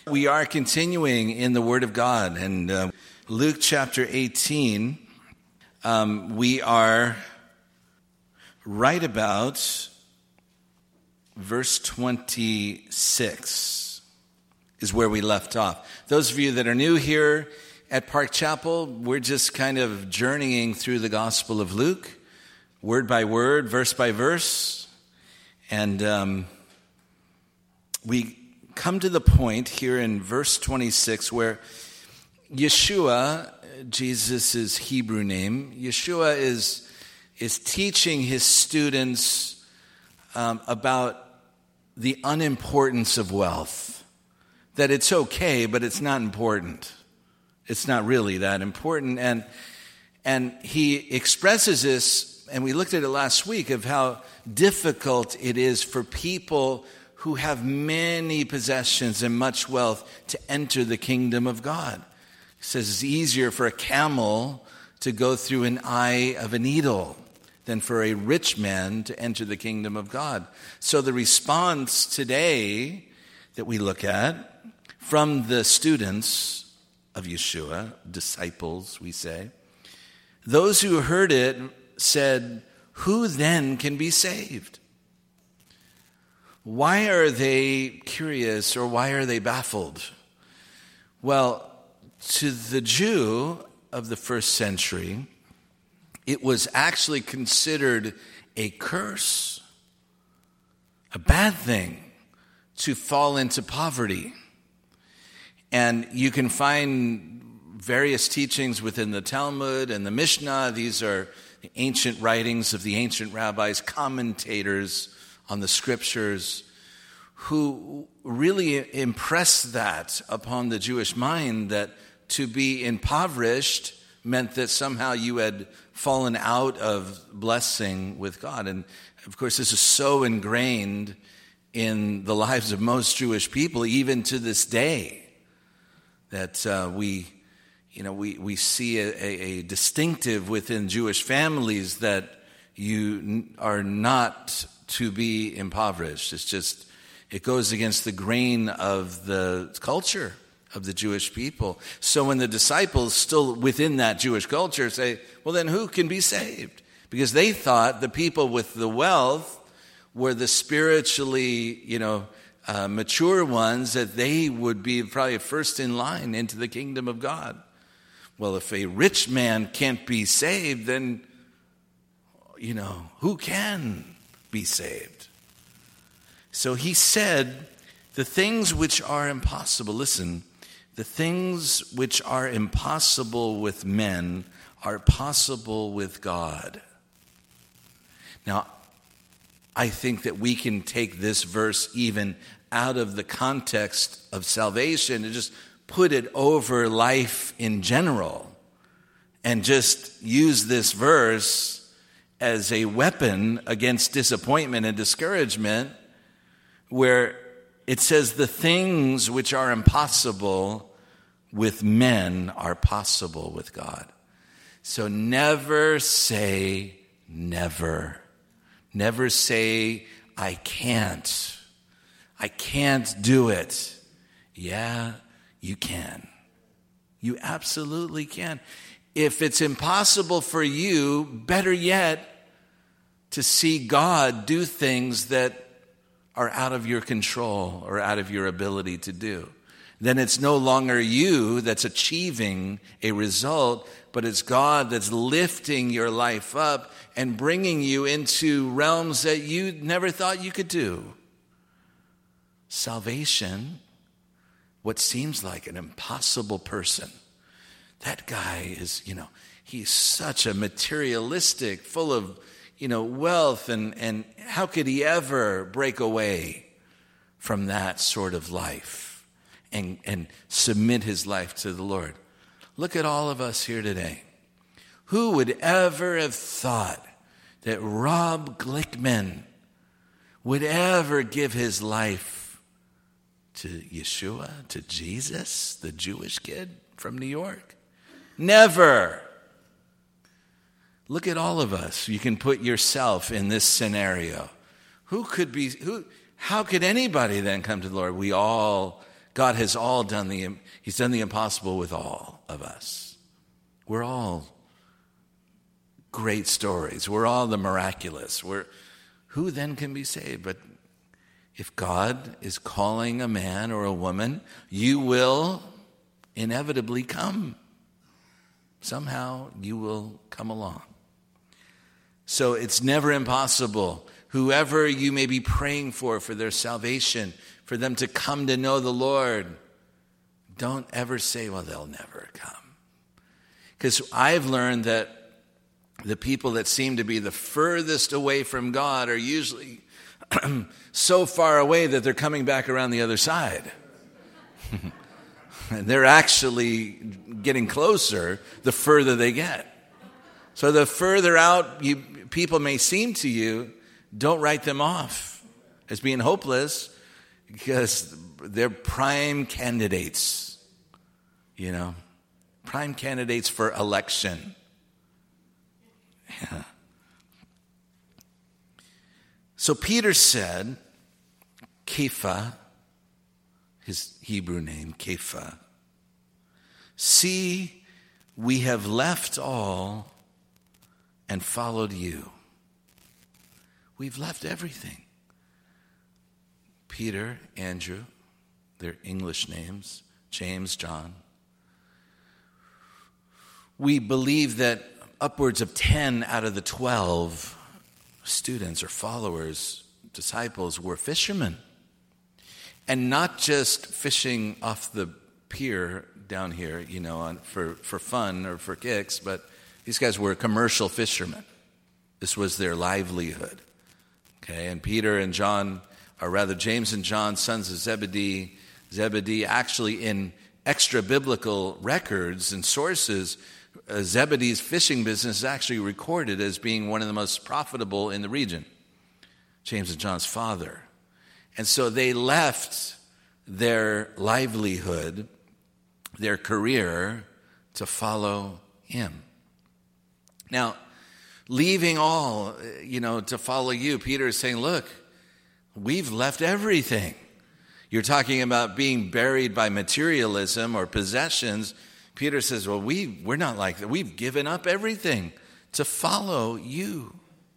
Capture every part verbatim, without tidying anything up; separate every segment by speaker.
Speaker 1: We are continuing in the Word of God, and uh, Luke chapter eighteen, um, we are right about verse twenty-six is where we left off. Those of you that are new here at Park Chapel, we're just kind of journeying through the Gospel of Luke, word by word, verse by verse, and um, we come to the point here in verse twenty-six where Yeshua, Jesus' Hebrew name, Yeshua is, is teaching his students um, about the unimportance of wealth. That it's okay, but it's not important. It's not really that important. And, and he expresses this, and we looked at it last week, of how difficult it is for people who have many possessions and much wealth to enter the kingdom of God. He says it's easier for a camel to go through an eye of a needle than for a rich man to enter the kingdom of God. So the response today that we look at from the students of Yeshua, disciples, we say, those who heard it said, "Who then can be saved?" Why are they curious, or why are they baffled? Well, to the Jew of the first century, it was actually considered a curse, a bad thing, to fall into poverty. And you can find various teachings within the Talmud and the Mishnah. These are the ancient writings of the ancient rabbis, commentators on the scriptures, who really impressed that upon the Jewish mind, that to be impoverished meant that somehow you had fallen out of blessing with God. And of course, this is so ingrained in the lives of most Jewish people, even to this day, that uh, we, you know, we, we see a, a distinctive within Jewish families that you are not to be impoverished. It's just, it goes against the grain of the culture of the Jewish people. So when the disciples, still within that Jewish culture, say, well, then who can be saved? Because they thought the people with the wealth were the spiritually, you know, uh, mature ones, that they would be probably first in line into the kingdom of God. Well, if a rich man can't be saved, then, you know, who can be saved? So he said, the things which are impossible, listen, the things which are impossible with men are possible with God. Now, I think that we can take this verse even out of the context of salvation and just put it over life in general and just use this verse as a weapon against disappointment and discouragement, where it says the things which are impossible with men are possible with God. So never say never. Never say, I can't. I can't do it. Yeah, you can. You absolutely can. If it's impossible for you, better yet, to see God do things that are out of your control or out of your ability to do. Then it's no longer you that's achieving a result, but it's God that's lifting your life up and bringing you into realms that you never thought you could do. Salvation, what seems like an impossible person. That guy is, you know, he's such a materialistic, full of, you know, wealth, and, and how could he ever break away from that sort of life and, and submit his life to the Lord? Look at all of us here today. Who would ever have thought that Rob Glickman would ever give his life to Yeshua, to Jesus, the Jewish kid from New York? Never. Look at all of us. You can put yourself in this scenario. Who could be, who, how could anybody then come to the Lord? We all God has all done the, he's done the impossible with all of us. We're all great stories. We're all the miraculous. We're, who then can be saved? But if God is calling a man or a woman, you will inevitably come. Somehow you will come along. So it's never impossible. Whoever you may be praying for, for their salvation, for them to come to know the Lord, don't ever say, well, they'll never come. Because I've learned that the people that seem to be the furthest away from God are usually so far away that they're coming back around the other side. And they're actually getting closer the further they get. So the further out you, people may seem to you, don't write them off as being hopeless, because they're prime candidates, you know, prime candidates for election. Yeah. So Peter said, Kepha, his Hebrew name, Kepha, see, we have left all and followed you. We've left everything. Peter, Andrew, their English names, James, John. We believe that upwards of ten out of the twelve students or followers, disciples, were fishermen. And not just fishing off the pier down here, you know, on, for, for fun or for kicks, but these guys were commercial fishermen. This was their livelihood. Okay, and Peter and John, or rather James and John, sons of Zebedee, Zebedee actually in extra biblical records and sources, uh, Zebedee's fishing business is actually recorded as being one of the most profitable in the region. James and John's father. And so they left their livelihood, their career, to follow him. Now, leaving all, you know, to follow you, Peter is saying, look, we've left everything. You're talking about being buried by materialism or possessions. Peter says, well, we, we're not like that. We've given up everything to follow you.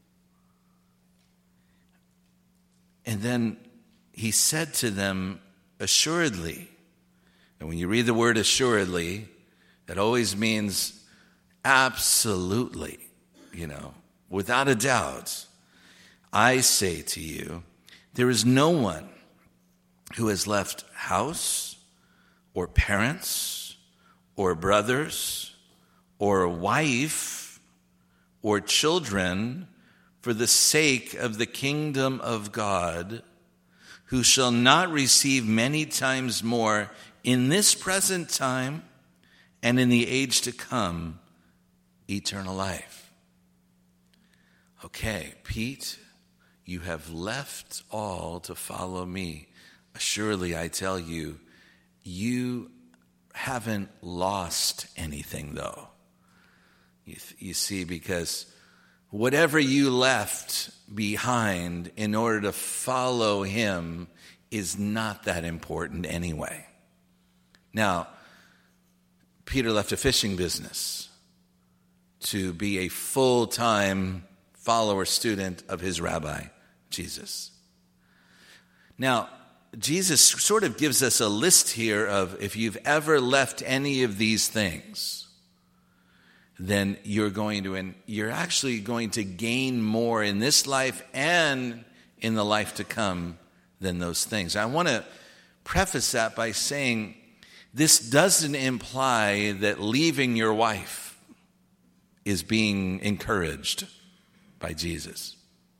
Speaker 1: And then he said to them, assuredly. And when you read the word assuredly, that always means absolutely, you know, without a doubt. I say to you, there is no one who has left house or parents or brothers or wife or children for the sake of the kingdom of God, who shall not receive many times more in this present time and in the age to come eternal life. Okay, Pete, you have left all to follow me. Surely I tell you, you haven't lost anything, though. You, you see, because whatever you left behind in order to follow him is not that important anyway. Now, Peter left a fishing business to be a full-time follower, student of his rabbi, Jesus. Now, Jesus sort of gives us a list here of if you've ever left any of these things, then you're going to, and you're actually going to gain more in this life and in the life to come than those things. I want to preface that by saying this doesn't imply that leaving your wife is being encouraged by Jesus.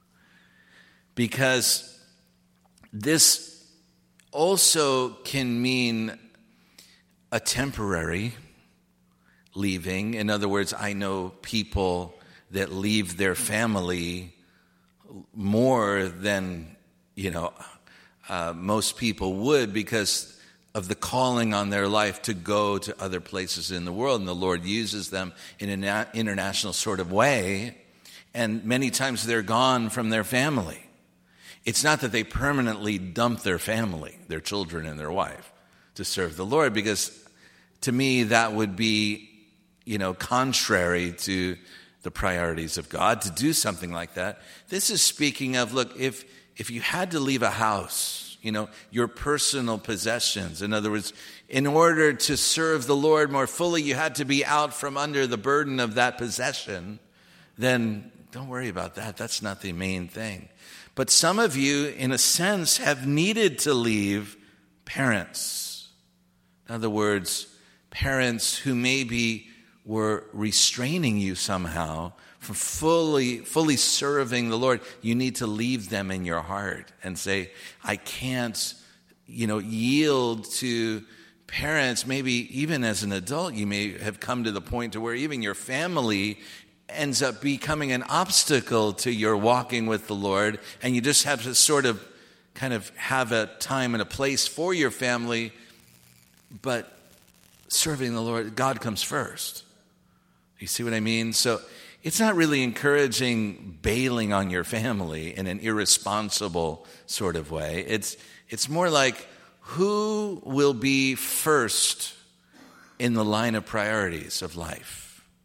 Speaker 1: Because this also can mean a temporary leaving. In other words, I know people that leave their family more than, you know, uh, most people would because of the calling on their life to go to other places in the world. And the Lord uses them in an international sort of way. And many times they're gone from their family. It's not that they permanently dump their family, their children and their wife. to serve the Lord, because to me that would be, you know, contrary to the priorities of God to do something like that. This is speaking of, look, if if you had to leave a house, you know, your personal possessions, in other words, in order to serve the Lord more fully, you had to be out from under the burden of that possession, then don't worry about that. That's not the main thing. But some of you, in a sense, have needed to leave parents. In other words, parents who maybe were restraining you somehow from fully, fully serving the Lord. You need to leave them in your heart and say, I can't, you know, yield to parents. Maybe even as an adult, you may have come to the point to where even your family ends up becoming an obstacle to your walking with the Lord, and you just have to sort of kind of have a time and a place for your family, but serving the Lord, God comes first. You see what I mean? So it's not really encouraging bailing on your family in an irresponsible sort of way. It's it's more like, who will be first in the line of priorities of life?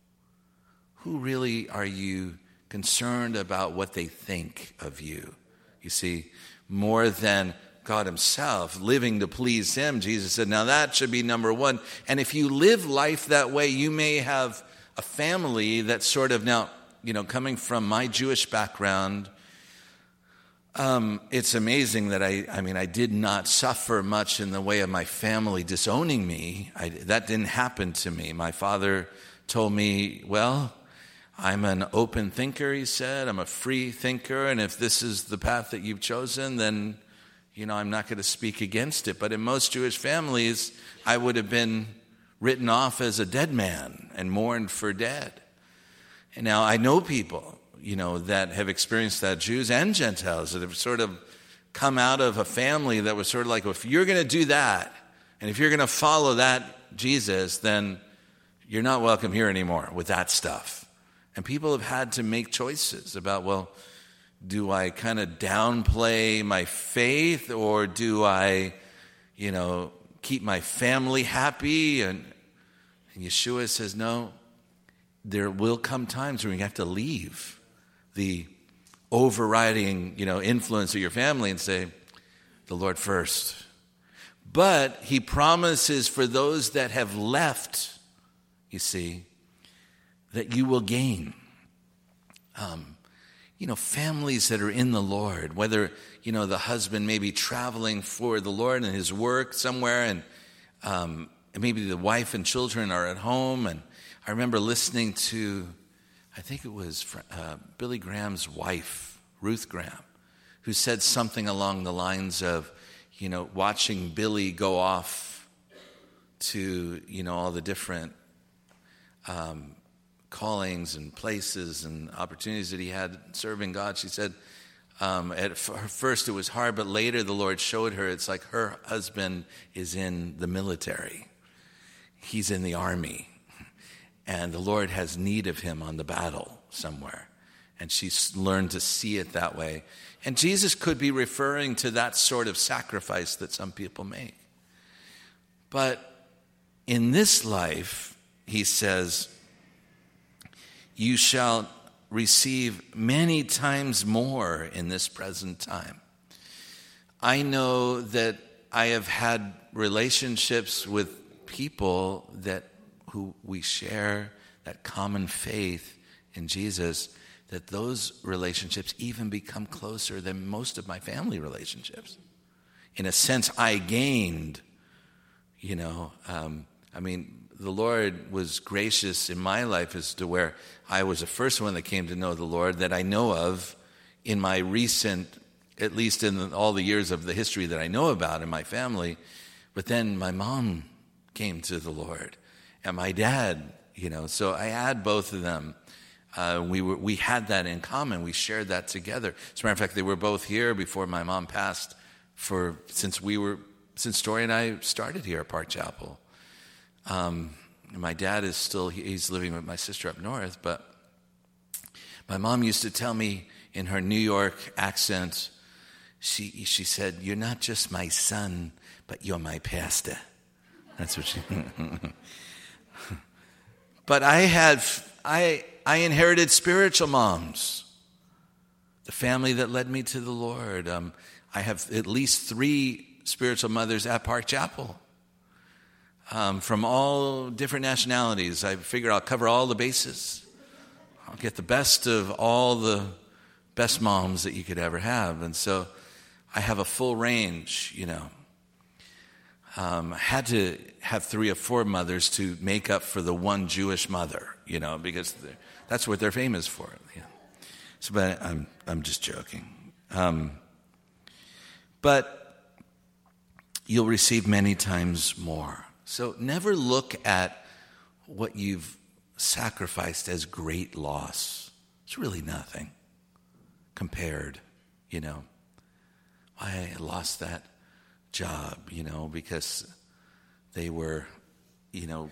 Speaker 1: Who really are you concerned about what they think of you? You see, more than God himself, living to please him. Jesus said, now that should be number one. And if you live life that way, you may have a family that's sort of, now, you know, coming from my Jewish background, um, it's amazing that I, I mean, I did not suffer much in the way of my family disowning me. I, that didn't happen to me. My father told me, well, I'm an open thinker, he said. I'm a free thinker, and if this is the path that you've chosen, then, you know, I'm not going to speak against it. But in most Jewish families, I would have been written off as a dead man and mourned for dead. And now I know people, you know, that have experienced that, Jews and Gentiles, that have sort of come out of a family that was sort of like, well, if you're going to do that, and if you're going to follow that Jesus, then you're not welcome here anymore with that stuff. And people have had to make choices about, well, do I kind of downplay my faith, or do I, you know, keep my family happy? And, and Yeshua says, no, there will come times when you have to leave the overriding, you know, influence of your family and say, the Lord first. But he promises for those that have left, you see, that you will gain. Um, you know, families that are in the Lord, whether, you know, the husband may be traveling for the Lord in his work somewhere, and um, maybe the wife and children are at home. And I remember listening to, I think it was uh, Billy Graham's wife, Ruth Graham, who said something along the lines of, you know, watching Billy go off to, you know, all the different um callings and places and opportunities that he had serving God. She said, um, at first it was hard, but later the Lord showed her it's like her husband is in the military. He's in the army. And the Lord has need of him on the battle somewhere. And she's learned to see it that way. And Jesus could be referring to that sort of sacrifice that some people make. But in this life, he says, you shall receive many times more in this present time. I know that I have had relationships with people that who we share that common faith in Jesus, that those relationships even become closer than most of my family relationships. In a sense, I gained, you know, um, I mean, the Lord was gracious in my life as to where I was the first one that came to know the Lord that I know of in my recent, at least in all the years of the history that I know about in my family. But then my mom came to the Lord, and my dad, you know, so I had both of them. Uh, we were we had that in common. We shared that together. As a matter of fact, they were both here before my mom passed. For since we were since Story and I started here at Park Chapel. Um, my dad is still, he's living with my sister up north, but my mom used to tell me in her New York accent, she she said, you're not just my son, but you're my pastor. That's what she... But I had, I, I inherited spiritual moms. The family that led me to the Lord. Um, I have at least three spiritual mothers at Park Chapel. Um, from all different nationalities. I figure I'll cover all the bases. I'll get the best of all the best moms that you could ever have. And so I have a full range, you know. Um, I had to have three or four mothers to make up for the one Jewish mother, you know, because that's what they're famous for. Yeah. So, but I'm I'm just joking. Um, but you'll receive many times more. So never look at what you've sacrificed as great loss. It's really nothing compared, you know. I lost that job, you know, because they were, you know,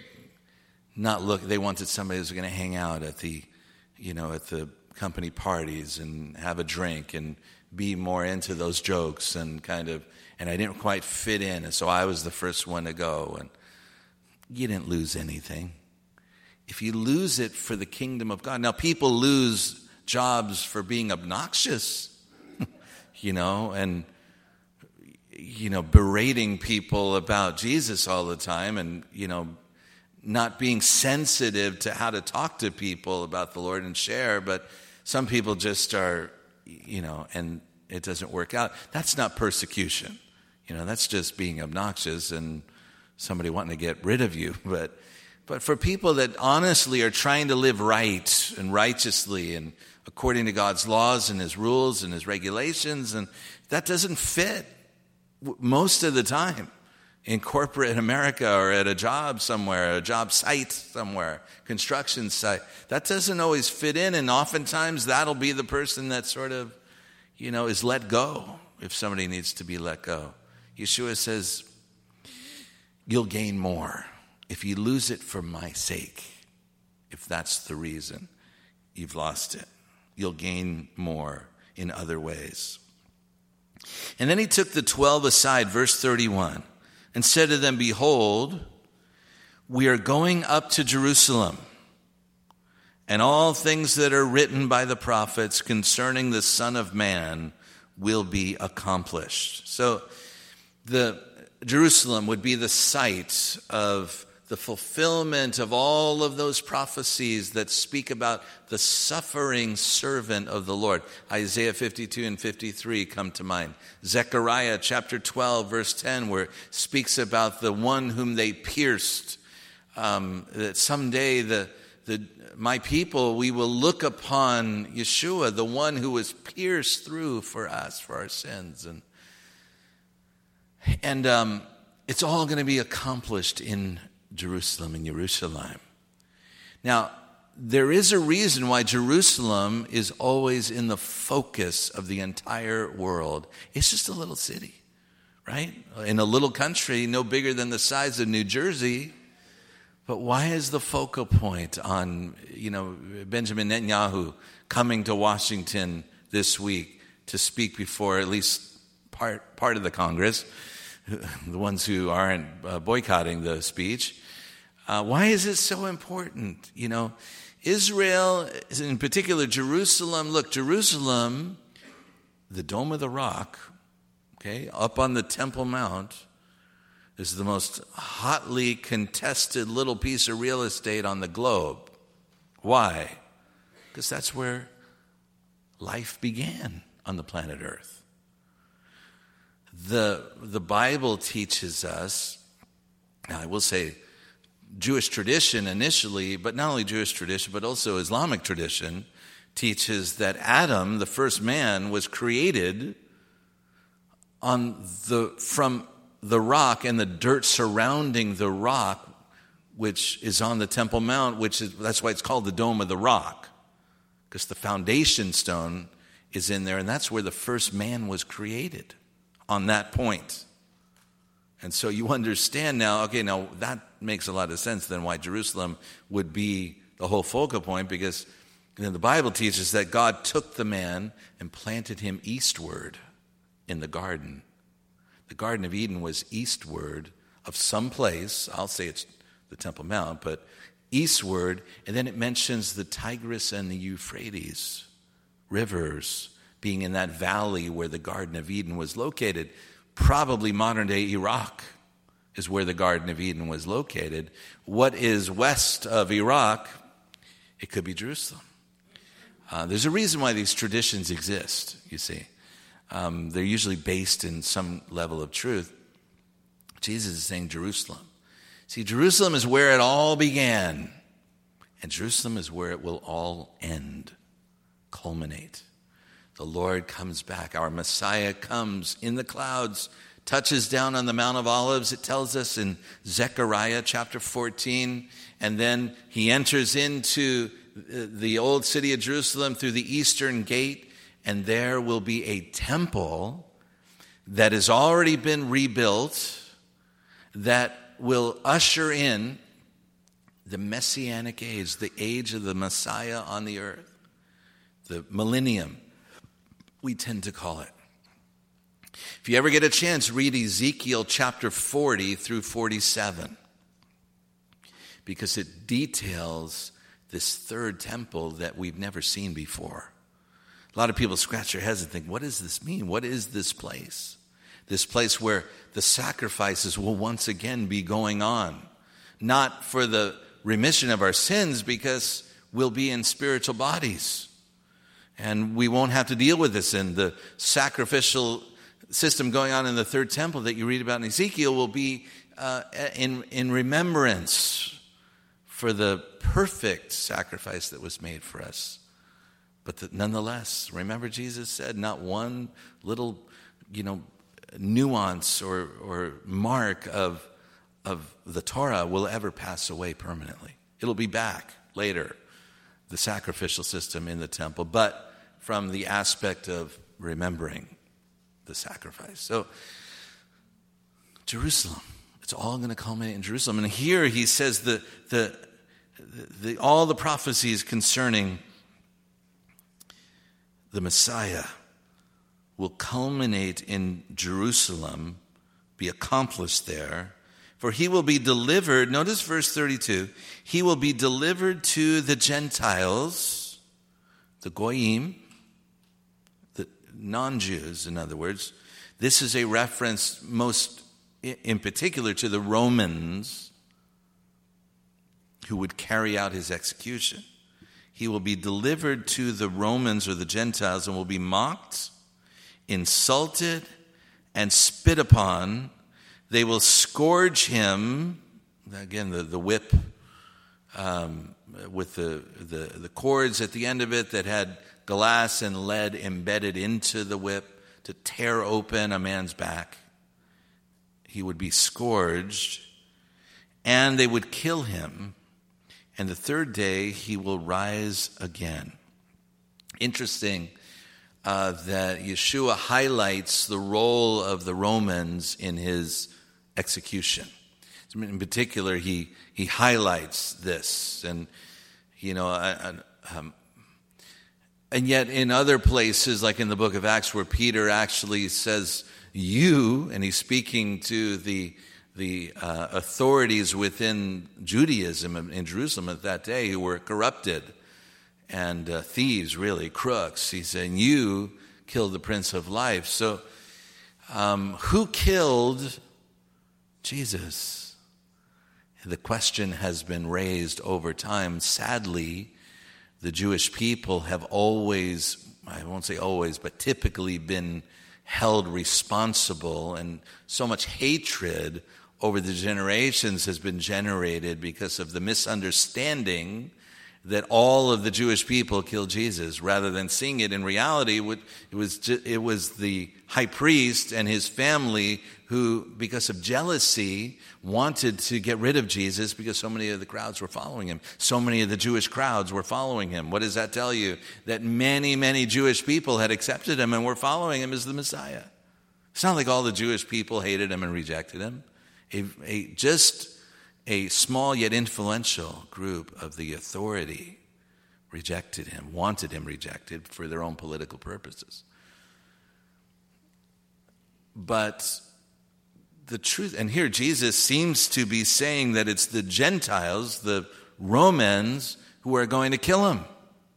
Speaker 1: not look. They wanted somebody who was going to hang out at the, you know, at the company parties and have a drink and be more into those jokes and kind of. And I didn't quite fit in, and so I was the first one to go. And you didn't lose anything. If you lose it for the kingdom of God. Now, people lose jobs for being obnoxious, you know, and, you know, berating people about Jesus all the time and, you know, not being sensitive to how to talk to people about the Lord and share. But some people just are, you know, and it doesn't work out. That's not persecution. You know, that's just being obnoxious and somebody wanting to get rid of you. But but for people that honestly are trying to live right and righteously and according to God's laws and his rules and his regulations, and that doesn't fit most of the time in corporate America or at a job somewhere, a job site somewhere, construction site. That doesn't always fit in, and oftentimes that'll be the person that sort of, you know, is let go if somebody needs to be let go. Yeshua says, you'll gain more if you lose it for my sake. If that's the reason you've lost it, you'll gain more in other ways. And then he took the twelve aside, verse thirty-one, and said to them, behold, we are going up to Jerusalem, and all things that are written by the prophets concerning the Son of Man will be accomplished. So the Jerusalem would be the site of the fulfillment of all of those prophecies that speak about the suffering servant of the Lord. Isaiah fifty-two and fifty-three come to mind. Zechariah chapter twelve, verse ten, where it speaks about the one whom they pierced. Um, that someday the the my people, we will look upon Yeshua, the one who was pierced through for us, for our sins. And And um, it's all going to be accomplished in Jerusalem, in Jerusalem. Now, there is a reason why Jerusalem is always in the focus of the entire world. It's just a little city, right? In a little country, no bigger than the size of New Jersey. But why is the focal point on, you know, Benjamin Netanyahu coming to Washington this week to speak before at least part part of the Congress? The ones who aren't uh, boycotting the speech. Uh, why is it so important? You know, Israel, in particular Jerusalem, look, Jerusalem, the Dome of the Rock, okay, up on the Temple Mount, is the most hotly contested little piece of real estate on the globe. Why? Because that's where life began on the planet Earth. The the Bible teaches us, now I will say Jewish tradition initially, but not only Jewish tradition, but also Islamic tradition, teaches that Adam, the first man, was created on the from the rock and the dirt surrounding the rock, which is on the Temple Mount, which is that's why it's called the Dome of the Rock, because the foundation stone is in there, and that's where the first man was created. On that point. And so you understand now, okay, now that makes a lot of sense then why Jerusalem would be the whole focal point, because you know, the Bible teaches that God took the man and planted him eastward in the garden. The Garden of Eden was eastward of some place. I'll say it's the Temple Mount, but eastward, and then it mentions the Tigris and the Euphrates rivers being in that valley where the Garden of Eden was located. Probably modern-day Iraq is where the Garden of Eden was located. What is west of Iraq? It could be Jerusalem. Uh, there's a reason why these traditions exist, you see. Um, they're usually based in some level of truth. Jesus is saying Jerusalem. See, Jerusalem is where it all began, and Jerusalem is where it will all end, culminate. The Lord comes back. Our Messiah comes in the clouds, touches down on the Mount of Olives, it tells us in Zechariah chapter fourteen, and then he enters into the old city of Jerusalem through the eastern gate, and there will be a temple that has already been rebuilt that will usher in the Messianic age, the age of the Messiah on the earth, the millennium, we tend to call it. If you ever get a chance, read Ezekiel chapter forty through forty-seven, because it details this third temple that we've never seen before. A lot of people scratch their heads and think, what does this mean? What is this place? This place where the sacrifices will once again be going on. Not for the remission of our sins, because we'll be in spiritual bodies. And we won't have to deal with this. And the sacrificial system going on in the third temple that you read about in Ezekiel will be uh, in, in remembrance for the perfect sacrifice that was made for us. But the, nonetheless, remember Jesus said, not one little, you know, nuance or, or mark of, of the Torah will ever pass away permanently. It'll be back later, the sacrificial system in the temple, but from the aspect of remembering the sacrifice. So, Jerusalem, it's all going to culminate in Jerusalem. And here he says the, the, the, the all the prophecies concerning the Messiah will culminate in Jerusalem, be accomplished there. For he will be delivered, notice verse thirty-two, he will be delivered to the Gentiles, the Goyim, the non-Jews, in other words. This is a reference most in particular to the Romans who would carry out his execution. He will be delivered to the Romans or the Gentiles and will be mocked, insulted, and spit upon. They will scourge him, again, the, the whip um, with the, the, the cords at the end of it that had glass and lead embedded into the whip to tear open a man's back. He would be scourged, and they would kill him, and the third day he will rise again. Interesting uh, that Yeshua highlights the role of the Romans in his execution. In particular, he he highlights this, and you know, I, I, um, and yet in other places, like in the book of Acts, where Peter actually says "you," and he's speaking to the the uh, authorities within Judaism in Jerusalem at that day, who were corrupted and uh, thieves, really crooks. He's saying, "You killed the Prince of Life." So, um, who killed Jesus? The question has been raised over time. Sadly, the Jewish people have always, I won't say always, but typically been held responsible, and so much hatred over the generations has been generated because of the misunderstanding that all of the Jewish people killed Jesus, rather than seeing it in reality. It was it was the high priest and his family who, because of jealousy, wanted to get rid of Jesus because so many of the crowds were following him. So many of the Jewish crowds were following him. What does that tell you? That many, many Jewish people had accepted him and were following him as the Messiah. It's not like all the Jewish people hated him and rejected him. A, a, just a small yet influential group of the authority rejected him, wanted him rejected for their own political purposes. But the truth, and here Jesus seems to be saying that it's the Gentiles, the Romans, who are going to kill him.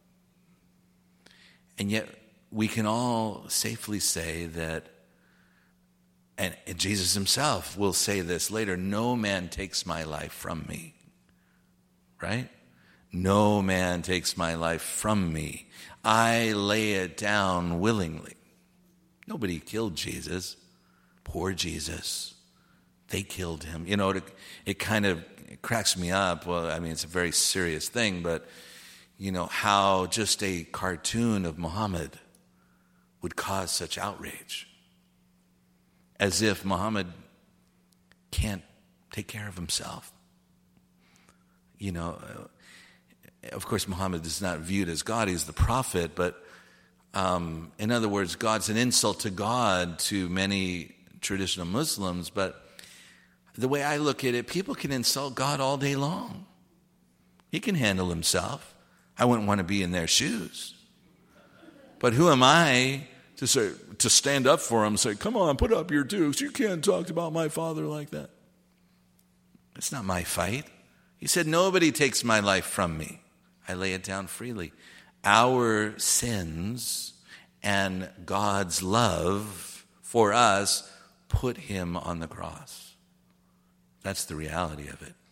Speaker 1: And yet we can all safely say that, and Jesus himself will say this later, no man takes my life from me. Right? No man takes my life from me. I lay it down willingly. Nobody killed Jesus. Poor Jesus. They killed him. You know, it, it kind of it cracks me up. Well, I mean, it's a very serious thing, but, you know, how just a cartoon of Muhammad would cause such outrage. As if Muhammad can't take care of himself. You know, of course, Muhammad is not viewed as God. He's the prophet, but um, in other words, God's an insult to God to many traditional Muslims, but the way I look at it, people can insult God all day long. He can handle himself. I wouldn't want to be in their shoes. But who am I to say, to stand up for him and say, come on, put up your dukes. You can't talk about my father like that. It's not my fight. He said, nobody takes my life from me. I lay it down freely. Our sins and God's love for us put him on the cross. That's the reality of it.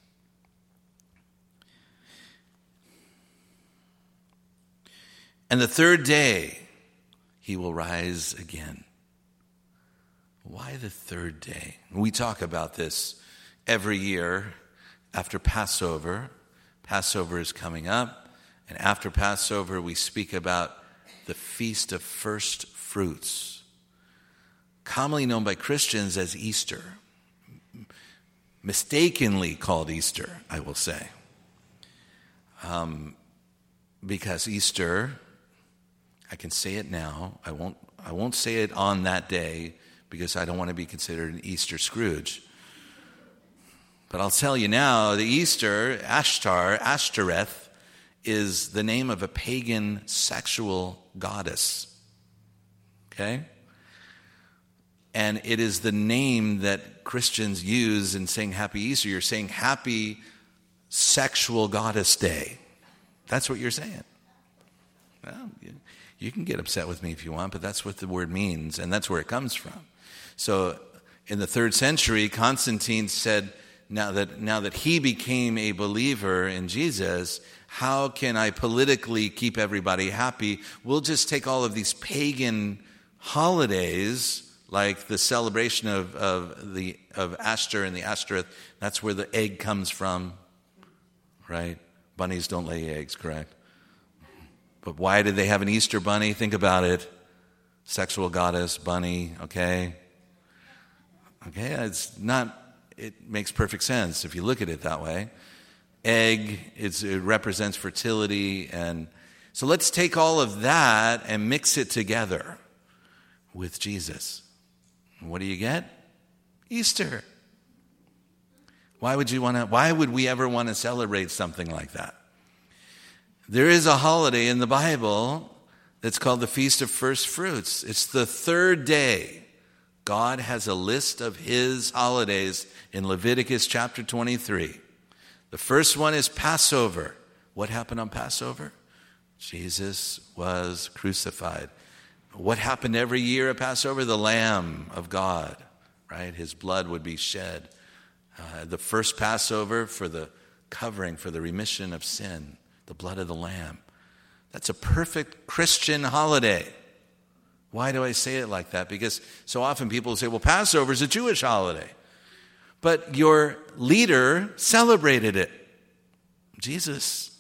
Speaker 1: And the third day, he will rise again. Why the third day? We talk about this every year after Passover. Passover is coming up. And after Passover, we speak about the Feast of First Fruits, commonly known by Christians as Easter. Mistakenly called Easter, I will say. Um, because Easter, I can say it now. I won't I won't say it on that day because I don't want to be considered an Easter Scrooge. But I'll tell you now, the Easter, Ashtar, Ashtoreth, is the name of a pagan sexual goddess. Okay? And it is the name that Christians use in saying Happy Easter. You're saying Happy Sexual Goddess Day. That's what you're saying. Well, you, you can get upset with me if you want, but that's what the word means, and that's where it comes from. So in the third century, Constantine said, now that, now that he became a believer in Jesus, how can I politically keep everybody happy? We'll just take all of these pagan holidays, like the celebration of, of the of Ashtar and the Ashtoreth. That's where the egg comes from, right? Bunnies don't lay eggs, correct? But why did they have an Easter bunny? Think about it. Sexual goddess, bunny, okay? Okay, it's not, it makes perfect sense if you look at it that way. Egg, it's, it represents fertility. And so let's take all of that and mix it together with Jesus. What do you get? Easter. Why would you want to, why would we ever want to celebrate something like that? There is a holiday in the Bible that's called the Feast of First Fruits. It's the third day. God has a list of his holidays in Leviticus chapter twenty-three. The first one is Passover. What happened on Passover? Jesus was crucified. What happened every year at Passover? The Lamb of God, right? His blood would be shed. Uh, the first Passover for the covering, for the remission of sin, the blood of the Lamb. That's a perfect Christian holiday. Why do I say it like that? Because so often people say, well, Passover is a Jewish holiday. But your leader celebrated it. Jesus.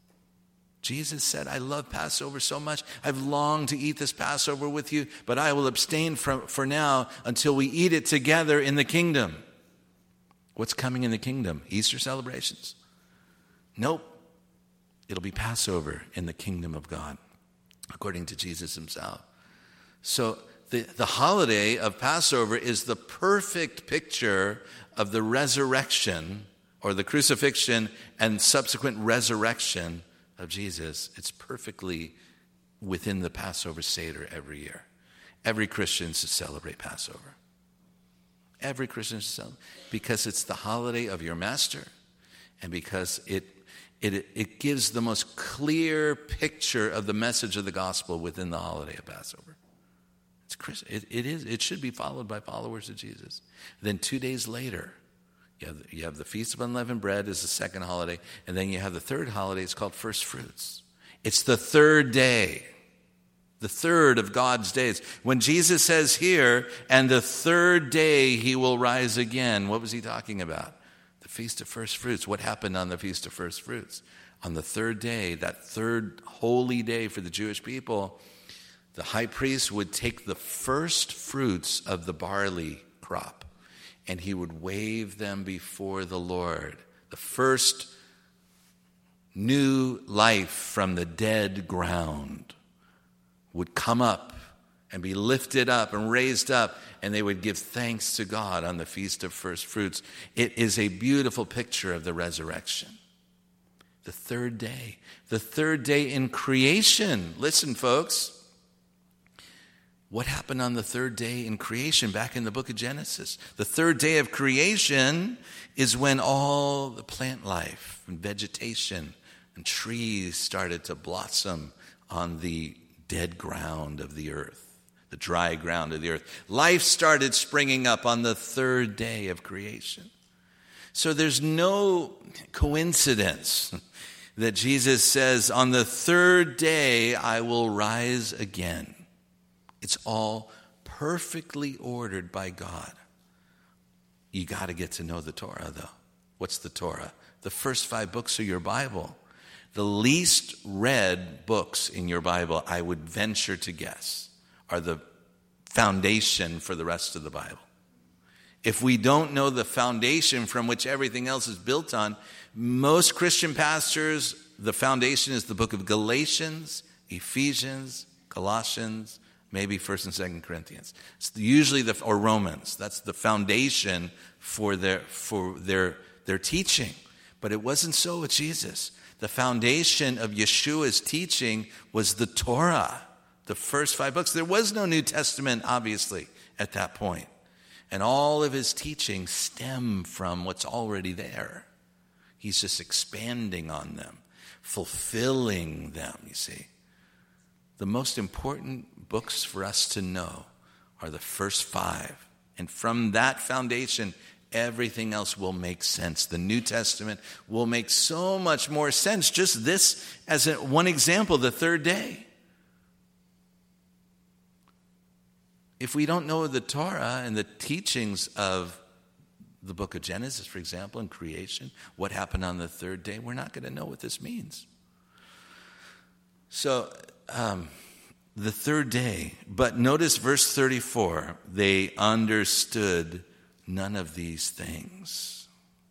Speaker 1: Jesus said, I love Passover so much. I've longed to eat this Passover with you, but I will abstain from for now until we eat it together in the kingdom. What's coming in the kingdom? Easter celebrations? Nope. It'll be Passover in the kingdom of God, according to Jesus himself. So the, the holiday of Passover is the perfect picture of the resurrection or the crucifixion and subsequent resurrection of Jesus. It's perfectly within the Passover Seder every year. Every Christian should celebrate Passover. Every Christian should celebrate because it's the holiday of your master, and because it it it gives the most clear picture of the message of the gospel within the holiday of Passover. It's Christ, it, it is it should be followed by followers of Jesus. Then two days later, you have, you have the Feast of Unleavened Bread as the second holiday, and then you have the third holiday. It's called First Fruits. It's the third day. The third of God's days. When Jesus says here, and the third day he will rise again, what was he talking about? The Feast of First Fruits. What happened on the Feast of First Fruits? On the third day, that third holy day for the Jewish people, the high priest would take the first fruits of the barley crop, and he would wave them before the Lord. The first new life from the dead ground would come up and be lifted up and raised up, and they would give thanks to God on the Feast of First Fruits. It is a beautiful picture of the resurrection. The third day. The third day in creation. Listen, folks. What happened on the third day in creation back in the book of Genesis? The third day of creation is when all the plant life and vegetation and trees started to blossom on the dead ground of the earth, the dry ground of the earth. Life started springing up on the third day of creation. So there's no coincidence that Jesus says, on the third day I will rise again. It's all perfectly ordered by God. You got to get to know the Torah, though. What's the Torah? The first five books of your Bible. The least read books in your Bible, I would venture to guess, are the foundation for the rest of the Bible. If we don't know the foundation from which everything else is built on, most Christian pastors, the foundation is the book of Galatians, Ephesians, Colossians, maybe First and Second Corinthians. It's usually the or Romans. That's the foundation for their for their their teaching. But it wasn't so with Jesus. The foundation of Yeshua's teaching was the Torah, the first five books. There was no New Testament, obviously, at that point. And all of his teachings stem from what's already there. He's just expanding on them, fulfilling them, you see. The most important books for us to know are the first five. And from that foundation, everything else will make sense. The New Testament will make so much more sense. Just this as a, one example, the third day. If we don't know the Torah and the teachings of the book of Genesis, for example, in creation, what happened on the third day, we're not going to know what this means. So, um, the third day, but notice verse thirty-four, they understood none of these things,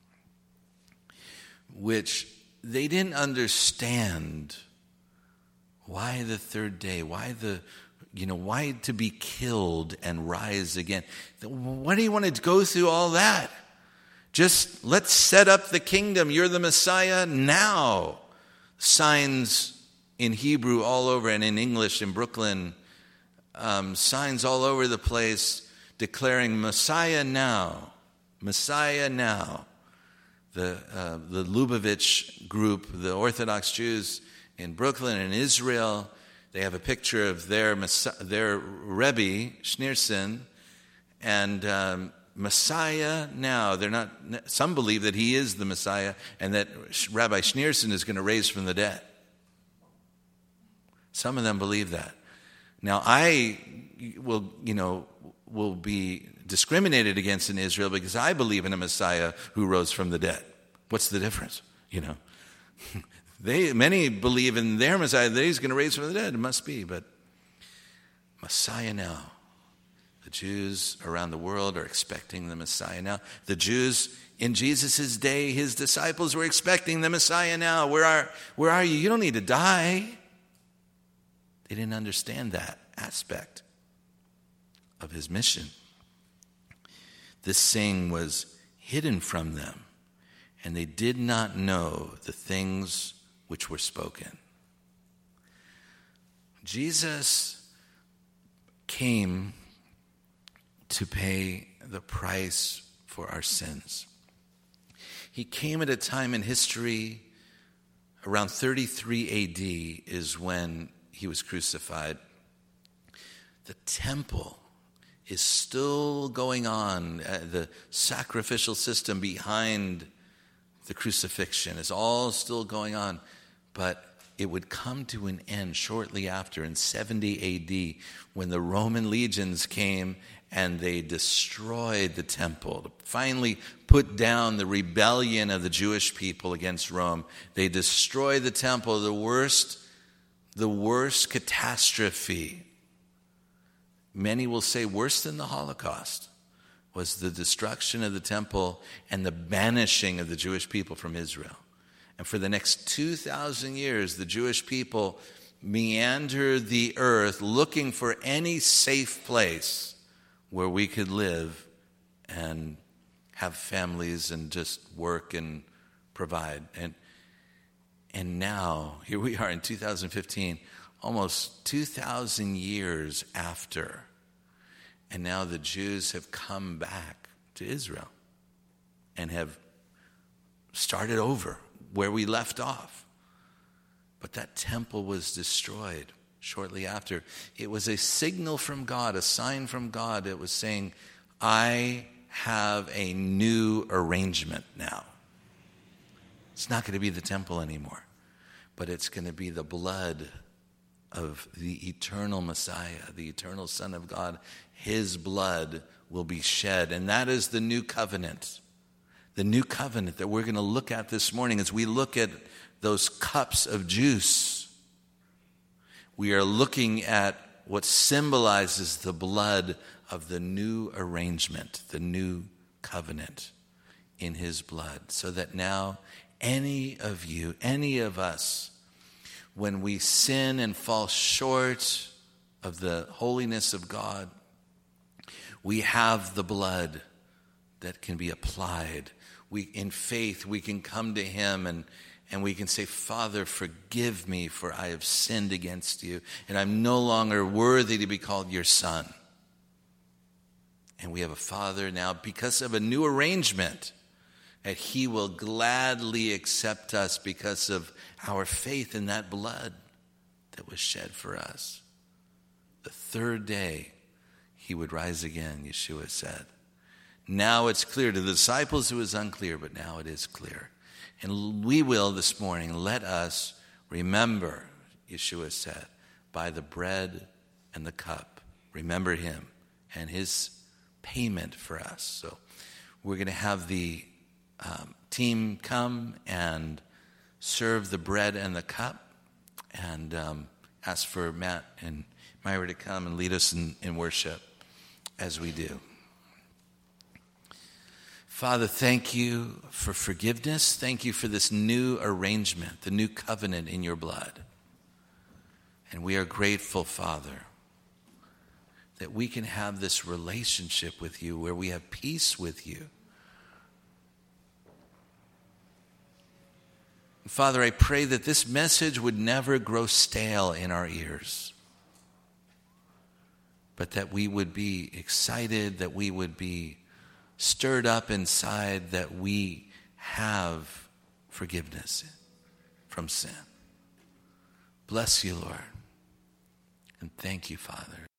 Speaker 1: which they didn't understand. Why the third day? Why the, you know, why to be killed and rise again? Why do you want to go through all that? Just let's set up the kingdom. You're the Messiah now. Signs in Hebrew all over, and in English in Brooklyn, um, signs all over the place declaring Messiah now, Messiah now. The uh, the Lubavitch group, the Orthodox Jews in Brooklyn and Israel, they have a picture of their their Rebbe Schneerson, and um, Messiah now. They're not. Some believe that he is the Messiah, and that Rabbi Schneerson is going to raise from the dead. Some of them believe that. Now, I will, you know, will be discriminated against in Israel because I believe in a Messiah who rose from the dead. What's the difference? You know, they many believe in their Messiah that he's going to raise from the dead. It must be, but Messiah now. The Jews around the world are expecting the Messiah now. The Jews in Jesus' day, his disciples were expecting the Messiah now. Where are, where are you? You don't need to die. They didn't understand that aspect of his mission. This saying was hidden from them, and they did not know the things which were spoken. Jesus came to pay the price for our sins. He came at a time in history, around thirty-three A D is when he was crucified. The temple is still going on. Uh, the sacrificial system behind the crucifixion is all still going on. But it would come to an end shortly after in seventy A D when the Roman legions came and they destroyed the temple to finally put down the rebellion of the Jewish people against Rome. They destroyed the temple, the worst, the worst catastrophe. Many will say worse than the Holocaust was the destruction of the temple and the banishing of the Jewish people from Israel. And for the next two thousand years, the Jewish people meandered the earth looking for any safe place where we could live and have families and just work and provide. And, and now, here we are in two thousand fifteen, almost two thousand years after. And now the Jews have come back to Israel and have started over where we left off. But that temple was destroyed shortly after. It was a signal from God, a sign from God that was saying, I have a new arrangement now. It's not going to be the temple anymore, but it's going to be the blood of the eternal Messiah, the eternal Son of God. His blood will be shed, and that is the new covenant. The new covenant that we're going to look at this morning as we look at those cups of juice. We are looking at what symbolizes the blood of the new arrangement, the new covenant in his blood, so that now any of you, any of us, when we sin and fall short of the holiness of God, we have the blood that can be applied. We, in faith, we can come to him and, and we can say, Father, forgive me, for I have sinned against you, and I'm no longer worthy to be called your son. And we have a Father now, because of a new arrangement, that he will gladly accept us because of our faith in that blood that was shed for us. The third day, he would rise again, Yeshua said. Now it's clear to the disciples it was unclear, but now it is clear. And we will this morning, let us remember, Yeshua said, by the bread and the cup. Remember him and his payment for us. So we're going to have the um, team come and serve the bread and the cup, and um, ask for Matt and Myra to come and lead us in, in worship as we do. Father, thank you for forgiveness. Thank you for this new arrangement, the new covenant in your blood. And we are grateful, Father, that we can have this relationship with you where we have peace with you. Father, I pray that this message would never grow stale in our ears, but that we would be excited, that we would be stirred up inside, that we have forgiveness from sin. Bless you, Lord, and thank you, Father.